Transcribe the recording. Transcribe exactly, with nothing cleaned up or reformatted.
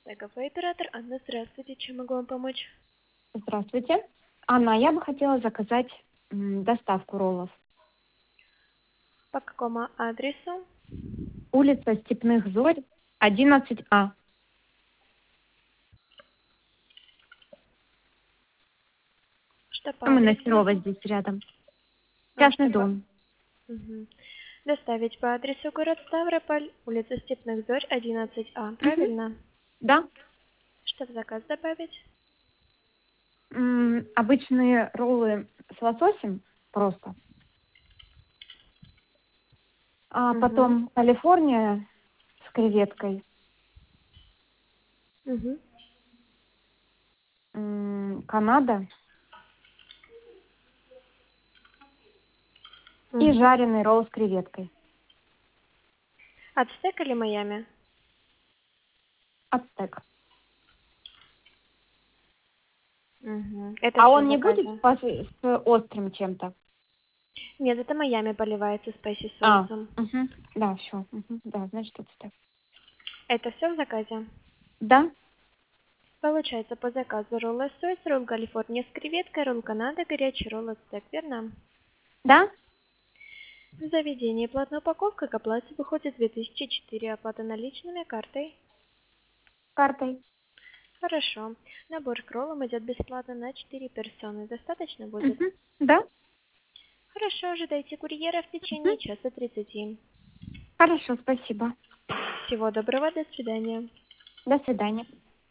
Кафе оператор Анна, здравствуйте. Чем могу вам помочь? Здравствуйте. Анна, я бы хотела заказать м, доставку роллов. По какому адресу? Улица Степных Зорь, одиннадцать А. Что по Ну, мы на адресу? Серова здесь рядом. А, Частный что по... дом. Мгм. Доставить по адресу город Ставрополь, улица Степных Зорь, одиннадцать А. Мгм. Правильно? Да. Что в заказ добавить? М, обычные роллы с лососем просто. А Угу. потом Калифорния с креветкой. Угу. м, Канада и Угу. жареный ролл с креветкой. Ацтек или Майами? Ацтек. Угу. Это А все в он не будет заказе. с, с острым чем-то? Нет, это Майами поливается спайси А, соусом. угу. Да, все. Да, значит, ацтек. Это все в заказе? Да. Получается по заказу ролл лосось, ролл Калифорния с креветкой, ролл Канада, горячий ролл ацтек, верно? Да? В заведении платная упаковка к оплате выходит две тысячи четыре. Оплата наличными, картой. Картой. Хорошо. Набор к роллам идет бесплатно на четыре персоны. Достаточно будет? Мгм. Да. Хорошо, ожидайте курьера в Мгм. течение часа тридцати. Хорошо, спасибо. Всего доброго, до свидания. До свидания.